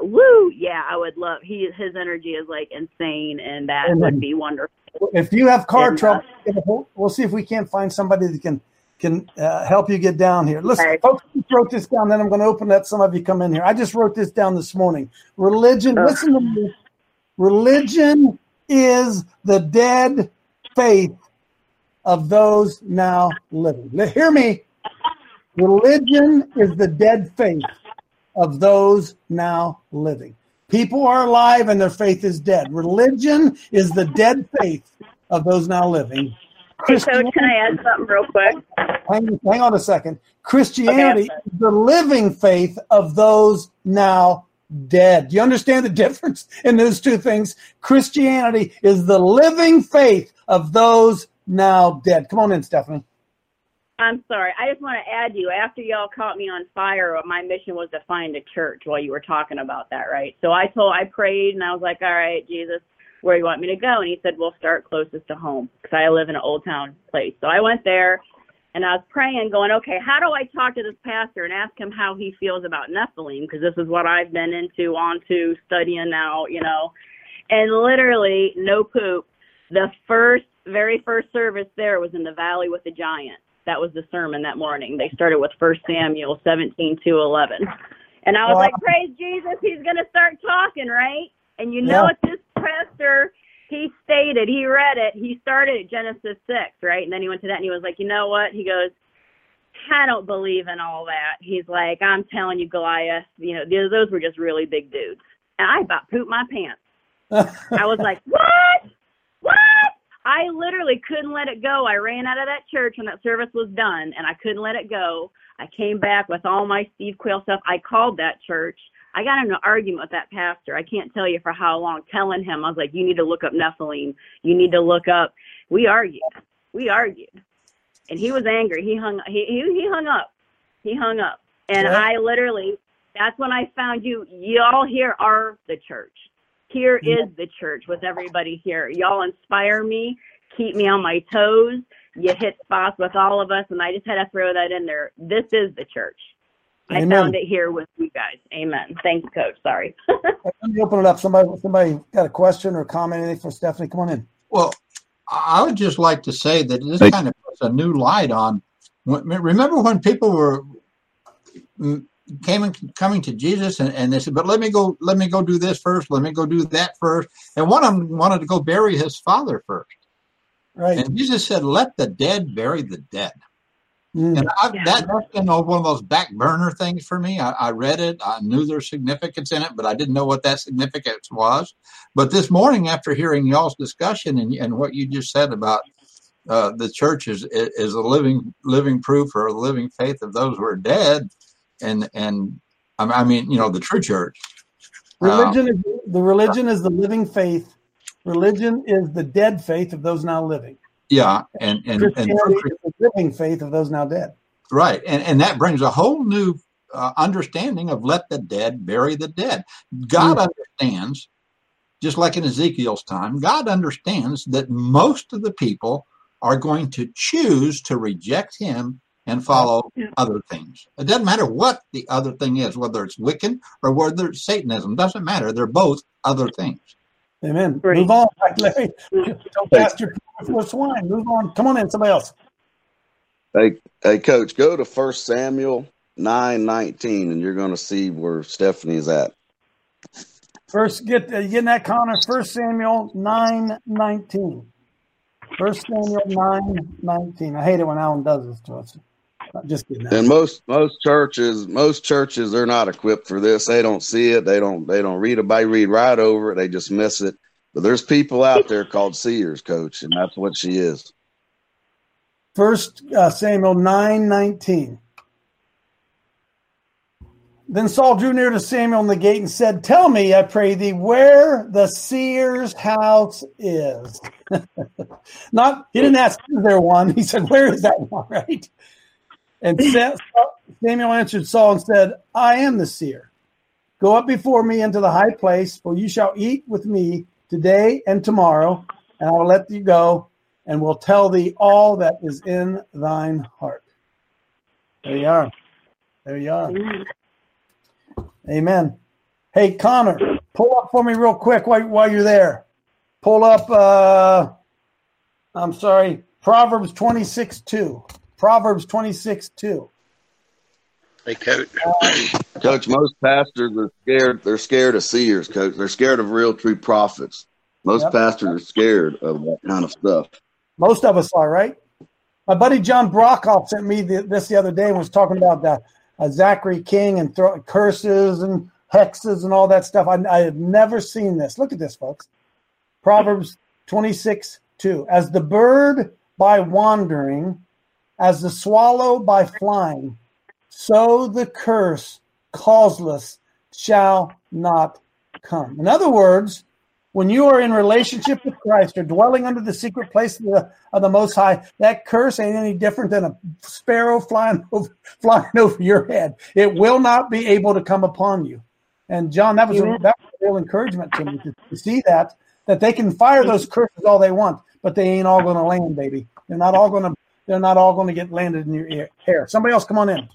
I would love. His energy is insane, and that would be wonderful. If you have car trouble, we'll see if we can't find somebody that can help you get down here. Listen, folks, I wrote this down. Then I'm going to open that. Some of you come in here. I just wrote this down this morning. Religion. Listen to me. Religion is the dead faith of those now living. Hear me. Religion is the dead faith of those now living. People are alive and their faith is dead. Religion is the dead faith of those now living. Hey, Coach, can I add something real quick? Hang on a second. Christianity is the living faith of those now dead. Do you understand the difference in those two things? Christianity is the living faith of those now dead. Come on in, Stephanie. I'm sorry. I just want to add you. After y'all caught me on fire, my mission was to find a church while you were talking about that, right? So I prayed, and I was like, all right, Jesus, where do you want me to go? And he said, we'll start closest to home because I live in an old town place. So I went there, and I was praying, going, okay, how do I talk to this pastor and ask him how he feels about Nephilim? Because this is what I've been onto studying now, And literally, no poop, the very first service there was in the Valley with the Giant. That was the sermon that morning. They started with 1 Samuel 17:2-11. And I was like, praise Jesus, he's going to start talking, right? And what this pastor, he read it. He started at Genesis 6, right? And then he went to that and he was like, you know what? He goes, I don't believe in all that. He's like, I'm telling you, Goliath, those were just really big dudes. And I about pooped my pants. I was like, what? I literally couldn't let it go. I ran out of that church when that service was done, and I couldn't let it go. I came back with all my Steve Quayle stuff. I called that church. I got in an argument with that pastor. I can't tell you for how long, telling him, I was like, you need to look up Nephilim. You need to look up. We argued. And he was angry. He hung up. And I literally, that's when I found you. Y'all here are the church. Here is the church with everybody here. Y'all inspire me, keep me on my toes. You hit spots with all of us, and I just had to throw that in there. This is the church. Amen. I found it here with you guys. Amen. Thanks, Coach. Sorry. Let me open it up. Somebody got a question or comment, anything for Stephanie? Come on in. Well, I would just like to say that this kind of puts a new light on. Remember when people were coming to Jesus and they said, but let me go do this first. Let me go do that first. And one of them wanted to go bury his father first. Right. And Jesus said, let the dead bury the dead. And that's one of those back burner things for me. I read it. I knew there's significance in it, but I didn't know what that significance was. But this morning, after hearing y'all's discussion and what you just said about the church is a living proof or a living faith of those who are dead, and I mean, the true church. Religion is the living faith. Religion is the dead faith of those now living. Yeah, and Christianity is the living faith of those now dead. Right, and that brings a whole new understanding of let the dead bury the dead. God understands, just like in Ezekiel's time, God understands that most of the people are going to choose to reject him and follow other things. It doesn't matter what the other thing is, whether it's Wiccan or whether it's Satanism. Doesn't matter. They're both other things. Amen. Great. Move on, Larry. Don't cast your before swine. Move on. Come on in, somebody else. Hey, Coach, go to 1 Samuel 9:19, and you're going to see where Stephanie's at. First, getting that, Connor. 1 Samuel 9:19. 1 Samuel 9:19. I hate it when Alan does this to us. Just kidding. And most churches, they're not equipped for this. They don't see it. They don't read it. They read right over it. They just miss it. But there's people out there called seers, Coach, and that's what she is. 1 Samuel 9:19. Then Saul drew near to Samuel in the gate and said, "Tell me, I pray thee, where the seer's house is." He didn't ask, "Is there one?" He said, "Where is that one?" Right? And Samuel answered Saul and said, "I am the seer. Go up before me into the high place, for you shall eat with me today and tomorrow, and I will let you go, and will tell thee all that is in thine heart." There you are. There you are. Amen. Hey, Connor, pull up for me real quick while you're there. Pull up, Proverbs 26:2. Proverbs 26:2. Hey, Coach. Coach, most pastors are scared. They're scared of seers, Coach. They're scared of real, true prophets. Most pastors are scared of that kind of stuff. Most of us are, right? My buddy John Brockhoff sent me this the other day and was talking about Zachary King and curses and hexes and all that stuff. I have never seen this. Look at this, folks. Proverbs 26:2. As the bird by wandering, as the swallow by flying, so the curse causeless shall not come. In other words, when you are in relationship with Christ or dwelling under the secret place of the Most High, that curse ain't any different than a sparrow flying over your head. It will not be able to come upon you. And John, that was a real encouragement to me to see that they can fire those curses all they want, but they ain't all going to land, baby. They're not all going to get landed in your hair. Somebody else, come on in.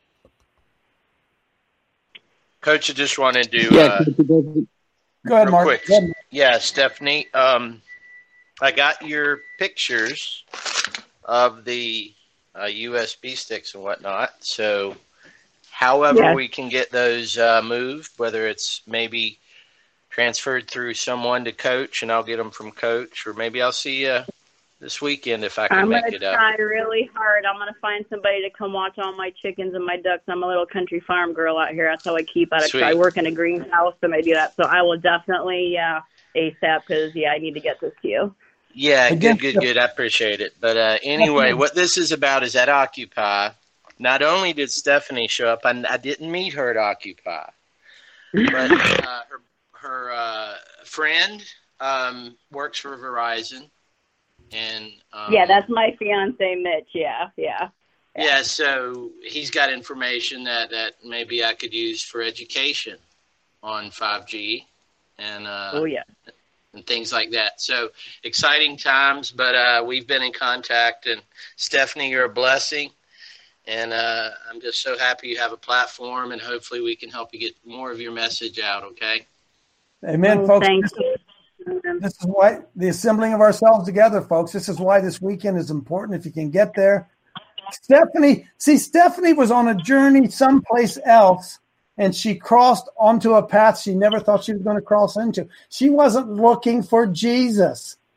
Coach, I just wanted to go ahead, Mark. Quick. Yeah, Stephanie. I got your pictures of the USB sticks and whatnot. So, however we can get those moved, whether it's maybe transferred through someone to Coach, and I'll get them from Coach, or maybe I'll see you this weekend if I can make it up. I'm going to try really hard. I'm going to find somebody to come watch all my chickens and my ducks. I'm a little country farm girl out here. That's how I keep out of. I work in a greenhouse, so I do that. So I will definitely ASAP because I need to get this to you. Yeah, good. I appreciate it. But anyway, what this is about is at Occupy. Not only did Stephanie show up, I didn't meet her at Occupy, but her friend works for Verizon. And that's my fiance, Mitch. Yeah. So he's got information that maybe I could use for education on 5G and and things like that. So exciting times, but we've been in contact. And Stephanie, you're a blessing, and I'm just so happy you have a platform, and hopefully we can help you get more of your message out. Okay. Amen, folks. Thank you. This is why the assembling of ourselves together, folks. This is why this weekend is important. If you can get there, Stephanie was on a journey someplace else, and she crossed onto a path she never thought she was going to cross into. She wasn't looking for Jesus.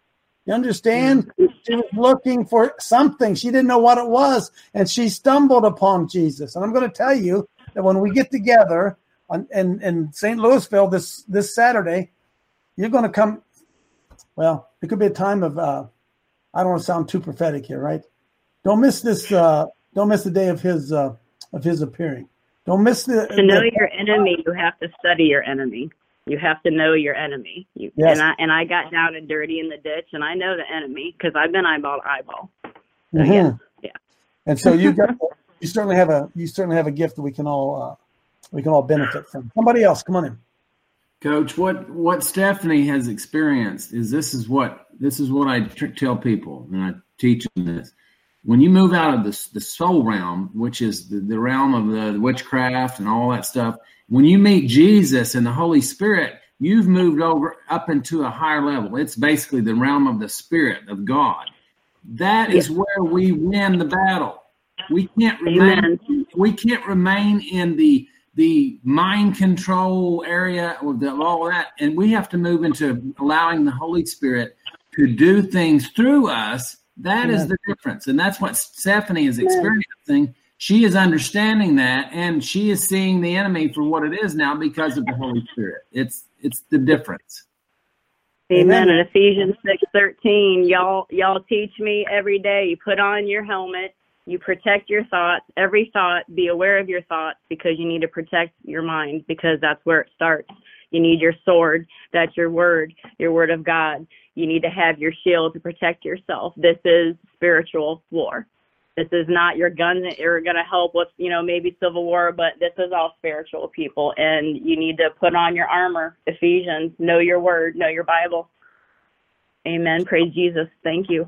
You understand? She was looking for something. She didn't know what it was, and she stumbled upon Jesus. And I'm going to tell you that when we get together in St. Louisville this Saturday, you're going to come. Well, it could be a time of. I don't want to sound too prophetic here, right? Don't miss this. Don't miss the day of his appearing. Don't miss the. To know your enemy, you have to study your enemy. You have to know your enemy. Yes. And I got down and dirty in the ditch, and I know the enemy because I've been eyeball to eyeball. So, Mm-hmm. yeah. And so you certainly have a gift that we can all benefit from. Somebody else, come on in. Coach, what Stephanie has experienced is this is what I tell people, and I teach them this. When you move out of the soul realm, which is the realm of the witchcraft and all that stuff, when you meet Jesus and the Holy Spirit, you've moved up into a higher level. It's basically the realm of the Spirit of God. That is where we win the battle. We can't remain in the mind control area of all that, and we have to move into allowing the Holy Spirit to do things through us. That is the difference, and that's what Stephanie is experiencing. She is understanding that, and she is seeing the enemy for what it is now because of the Holy Spirit. It's the difference. Amen. In Ephesians 6:13, y'all teach me every day. You put on your helmet. You protect your thoughts. Every thought, be aware of your thoughts because you need to protect your mind because that's where it starts. You need your sword. That's your word of God. You need to have your shield to protect yourself. This is spiritual war. This is not your guns that are going to help with, maybe civil war, but this is all spiritual, people. And you need to put on your armor, Ephesians, know your word, know your Bible. Amen. Praise Jesus. Thank you.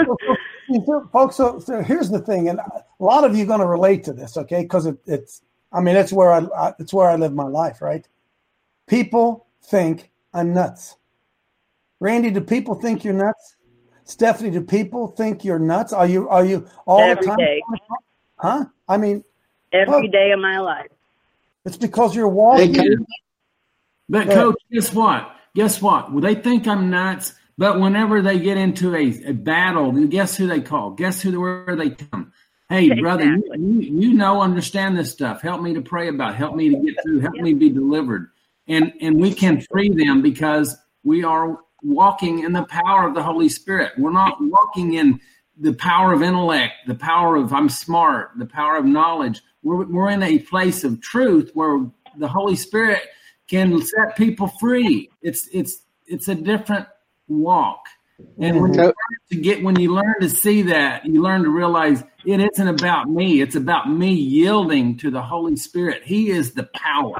Folks, so here's the thing, and a lot of you are going to relate to this, okay? Because it's where I live my life, right? People think I'm nuts. Randy, do people think you're nuts? Stephanie, do people think you're nuts? Are you all every the time? Day. Huh? Every day of my life. It's because you're walking. But Coach, guess what? Well, they think I'm nuts, but whenever they get into a battle, guess who they call? Guess where they come? Hey, brother, you understand this stuff. Help me to pray about. Help me to get through. Help me be delivered. And we can free them because we are walking in the power of the Holy Spirit. We're not walking in the power of intellect, the power of I'm smart, the power of knowledge. We're in a place of truth where the Holy Spirit can set people free. It's a different walk. And when you learn to see that, you learn to realize it isn't about me. It's about me yielding to the Holy Spirit. He is the power.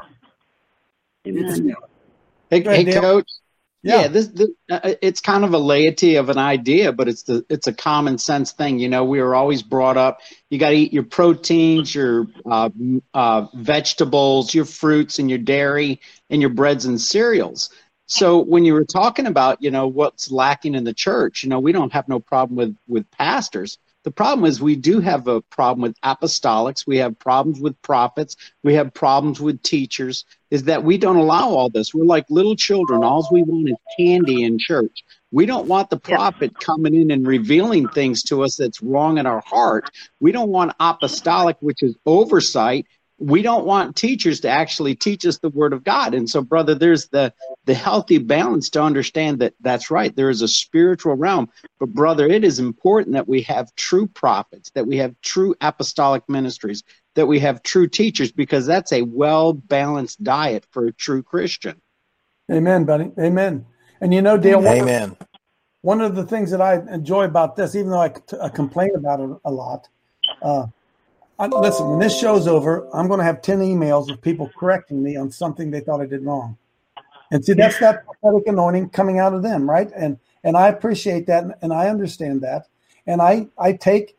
Hey, Coach. Yeah, this it's kind of a laity of an idea, but it's a common sense thing. We were always brought up. You got to eat your proteins, your vegetables, your fruits, and your dairy, and your breads and cereals. So when you were talking about, what's lacking in the church, we don't have no problem with pastors. The problem is we do have a problem with apostolics. We have problems with prophets. We have problems with teachers, is that we don't allow all this. We're like little children. All we want is candy in church. We don't want the prophet coming in and revealing things to us that's wrong in our heart. We don't want apostolic, which is oversight. We don't want teachers to actually teach us the word of God. And so, brother, there's the healthy balance to understand that that's right. There is a spiritual realm. But, brother, it is important that we have true prophets, that we have true apostolic ministries, that we have true teachers, because that's a well-balanced diet for a true Christian. Amen, buddy. Amen. And Dale, Amen. One of the things that I enjoy about this, even though I complain about it a lot, listen, when this show's over, I'm going to have 10 emails of people correcting me on something they thought I did wrong. And see, that's that prophetic anointing coming out of them, right? And I appreciate that, and I understand that. And I think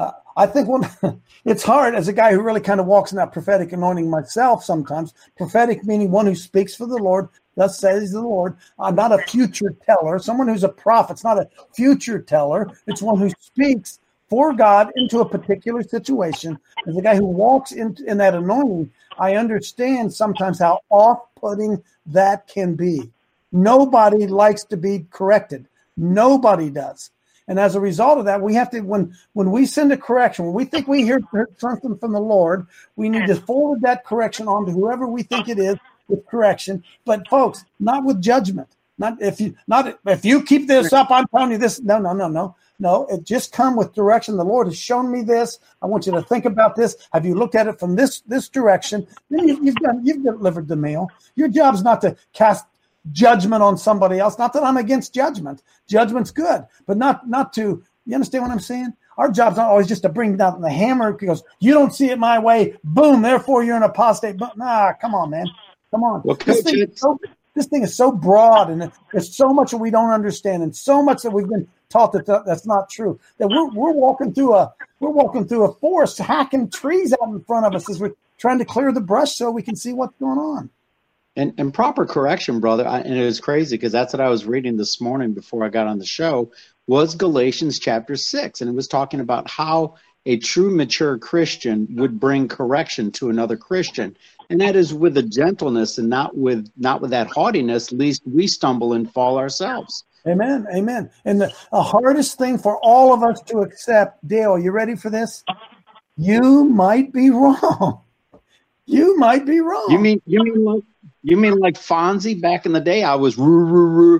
it's hard as a guy who really kind of walks in that prophetic anointing myself sometimes. Prophetic meaning one who speaks for the Lord, thus says the Lord. I'm not a future teller. Someone who's a prophet's not a future teller. It's one who speaks for God into a particular situation. As a guy who walks in that anointing, I understand sometimes how off-putting that can be. Nobody likes to be corrected. Nobody does. And as a result of that, we have to, when we send a correction, when we think we hear something from the Lord, we need to forward that correction on to whoever we think it is with correction. But folks, not with judgment. Not if you keep this up, I'm telling you this. No. It just come with direction. The Lord has shown me this. I want you to think about this. Have you looked at it from this direction? Then you've delivered the mail. Your job's not to cast judgment on somebody else. Not that I'm against judgment. Judgment's good, but not to. You understand what I'm saying? Our job's not always just to bring down the hammer because you don't see it my way. Boom! Therefore, you're an apostate. But come on, man. Come on. Well, this thing is so broad, and there's so much that we don't understand, and so much that we've been taught that's not true. That we're walking through a forest, hacking trees out in front of us as we're trying to clear the brush so we can see what's going on. And proper correction, brother, and it was crazy because that's what I was reading this morning before I got on the show, was Galatians chapter 6. And it was talking about how a true mature Christian would bring correction to another Christian. And that is with a gentleness and not with that haughtiness, lest we stumble and fall ourselves. Amen. Amen. And the hardest thing for all of us to accept, Dale, you ready for this? You might be wrong. You might be wrong. You mean like Fonzie back in the day? I was wrong.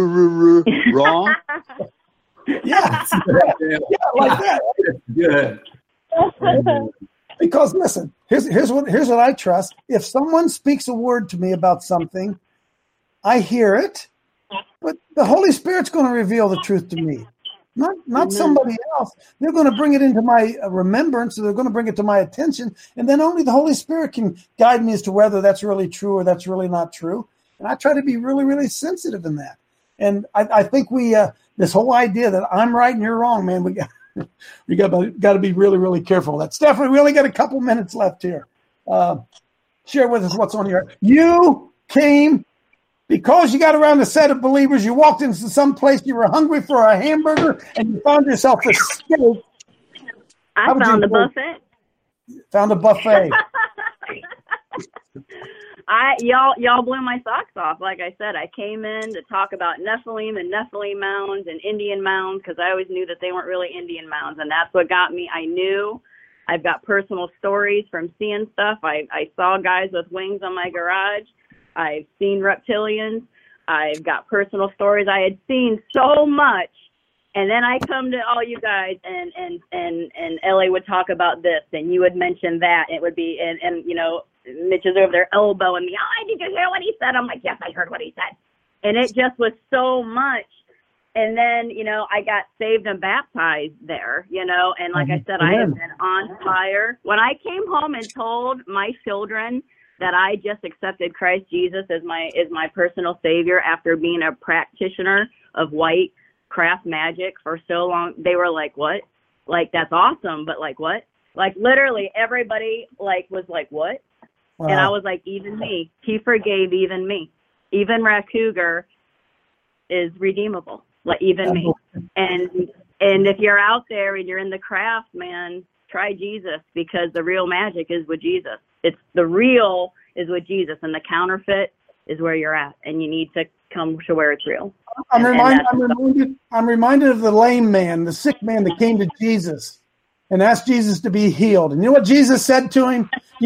Yeah, like that. Good. Because listen, here's what I trust. If someone speaks a word to me about something, I hear it, but the Holy Spirit's going to reveal the truth to me, not somebody else. They're going to bring it into my remembrance, or they're going to bring it to my attention, and then only the Holy Spirit can guide me as to whether that's really true or that's really not true. And I try to be really, really sensitive in that. And I think this whole idea that I'm right and you're wrong, man, we got to be really, really careful of that. Stephanie, we only got a couple minutes left here. Share with us what's on your heart. You came because you got around a set of believers. You walked into some place. You were hungry for a hamburger, and you found yourself a steak. I found a buffet. Found a buffet. Y'all blew my socks off. Like I said, I came in to talk about Nephilim and Nephilim mounds and Indian mounds because I always knew that they weren't really Indian mounds, and that's what got me. I knew. I've got personal stories from seeing stuff. I saw guys with wings on my garage. I've seen reptilians. I've got personal stories. I had seen so much, and then I come to all you guys, and Ellie would talk about this, and you would mention that. It would be and you know. Mitch is over there elbowing me. Oh, did you hear what he said? I'm like, yes, I heard what he said. And it just was so much. And then, you know, I got saved and baptized there, you know, and like I said, I have been on fire. When I came home and told my children that I just accepted Christ Jesus as my personal savior after being a practitioner of white craft magic for so long, they were like, what? Like, that's awesome. But like, what? Like, literally everybody was like, what? Wow. And I was like, even me. He forgave even me. Even Rakuger is redeemable. Like, even me. And if you're out there and you're in the craft, man, try Jesus, because the real magic is with Jesus. It's the real is with Jesus, and the counterfeit is where you're at, and you need to come to where it's real. I'm reminded of the lame man, the sick man that came to Jesus and asked Jesus to be healed. And you know what Jesus said to him? Do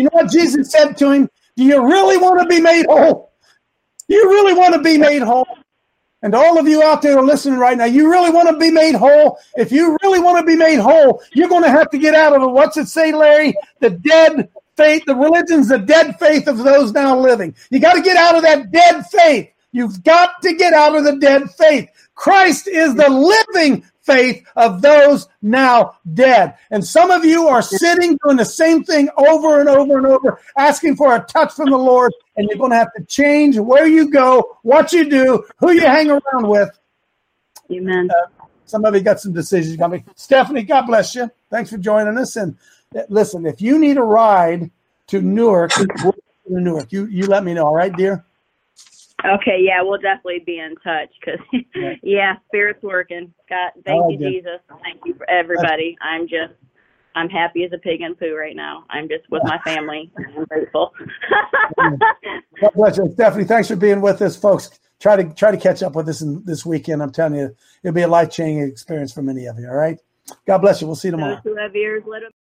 you really want to be made whole? Do you really want to be made whole? And all of you out there listening right now, you really want to be made whole? If you really want to be made whole, you're going to have to get out of it. What's it say, Larry? The dead faith, the religion's the dead faith of those now living. You got to get out of that dead faith. You've got to get out of the dead faith. Christ is the living faith of those now dead. And some of you are sitting doing the same thing over and over and over, asking for a touch from the Lord, and you're going to have to change where you go, what you do, who you hang around with. Amen. Some of you got some decisions coming. Stephanie, God bless you. Thanks for joining us. And listen, if you need a ride to Newark, you let me know. All right, dear? Okay, yeah, we'll definitely be in touch because, Spirit's working. God, thank you, Jesus. Thank you for everybody. I'm happy as a pig in poo right now. I'm just with my family. I'm grateful. God bless you. Stephanie, thanks for being with us, folks. try to catch up with us this weekend. I'm telling you, it'll be a life-changing experience for many of you. All right. God bless you. We'll see you tomorrow. Those who have ears, let them